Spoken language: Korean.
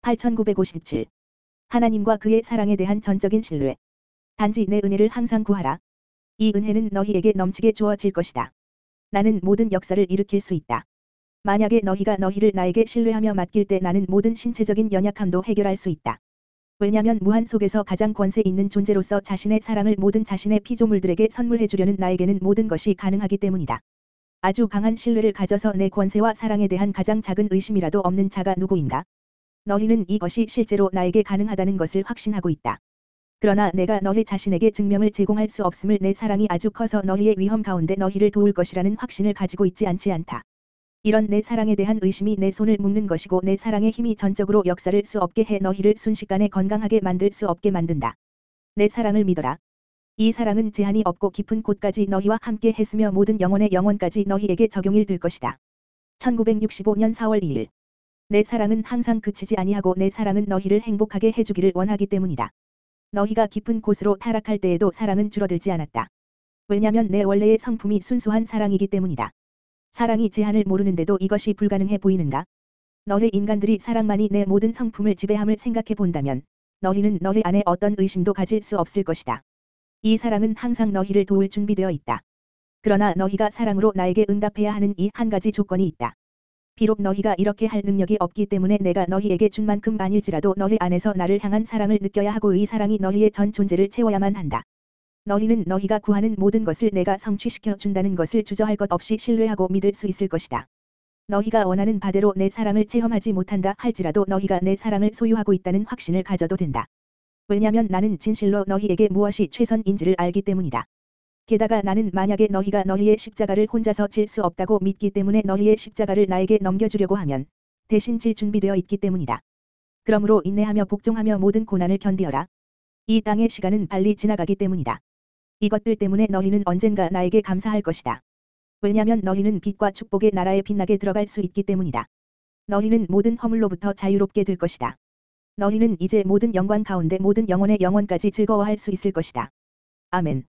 8957. 하나님과 그의 사랑에 대한 전적인 신뢰. 단지 내 은혜를 항상 구하라. 이 은혜는 너희에게 넘치게 주어질 것이다. 나는 모든 역사를 일으킬 수 있다. 만약에 너희가 너희를 나에게 신뢰하며 맡길 때 나는 모든 신체적인 연약함도 해결할 수 있다. 왜냐면 무한 속에서 가장 권세 있는 존재로서 자신의 사랑을 모든 자신의 피조물들에게 선물해 주려는 나에게는 모든 것이 가능하기 때문이다. 아주 강한 신뢰를 가져서 내 권세와 사랑에 대한 가장 작은 의심이라도 없는 자가 누구인가? 너희는 이것이 실제로 나에게 가능하다는 것을 확신하고 있다. 그러나 내가 너희 자신에게 증명을 제공할 수 없음을 내 사랑이 아주 커서 너희의 위험 가운데 너희를 도울 것이라는 확신을 가지고 있지 않다. 이런 내 사랑에 대한 의심이 내 손을 묶는 것이고 내 사랑의 힘이 전적으로 역사를 수 없게 해 너희를 순식간에 건강하게 만들 수 없게 만든다. 내 사랑을 믿어라. 이 사랑은 제한이 없고 깊은 곳까지 너희와 함께 했으며 모든 영혼의 영혼까지 너희에게 적용이 될 것이다. 1965년 4월 2일. 내 사랑은 항상 그치지 아니하고 내 사랑은 너희를 행복하게 해주기를 원하기 때문이다. 너희가 깊은 곳으로 타락할 때에도 사랑은 줄어들지 않았다. 왜냐면 내 원래의 성품이 순수한 사랑이기 때문이다. 사랑이 제한을 모르는데도 이것이 불가능해 보이는가? 너희 인간들이 사랑만이 내 모든 성품을 지배함을 생각해 본다면 너희는 너희 안에 어떤 의심도 가질 수 없을 것이다. 이 사랑은 항상 너희를 도울 준비되어 있다. 그러나 너희가 사랑으로 나에게 응답해야 하는 이 한 가지 조건이 있다. 비록 너희가 이렇게 할 능력이 없기 때문에 내가 너희에게 준 만큼 아닐지라도 너희 안에서 나를 향한 사랑을 느껴야 하고 이 사랑이 너희의 전 존재를 채워야만 한다. 너희는 너희가 구하는 모든 것을 내가 성취시켜 준다는 것을 주저할 것 없이 신뢰하고 믿을 수 있을 것이다. 너희가 원하는 바대로 내 사랑을 체험하지 못한다 할지라도 너희가 내 사랑을 소유하고 있다는 확신을 가져도 된다. 왜냐면 나는 진실로 너희에게 무엇이 최선인지를 알기 때문이다. 게다가 나는 만약에 너희가 너희의 십자가를 혼자서 질 수 없다고 믿기 때문에 너희의 십자가를 나에게 넘겨주려고 하면 대신 질 준비되어 있기 때문이다. 그러므로 인내하며 복종하며 모든 고난을 견디어라. 이 땅의 시간은 빨리 지나가기 때문이다. 이것들 때문에 너희는 언젠가 나에게 감사할 것이다. 왜냐면 너희는 빛과 축복의 나라에 빛나게 들어갈 수 있기 때문이다. 너희는 모든 허물로부터 자유롭게 될 것이다. 너희는 이제 모든 영광 가운데 모든 영혼의 영혼까지 즐거워할 수 있을 것이다. 아멘.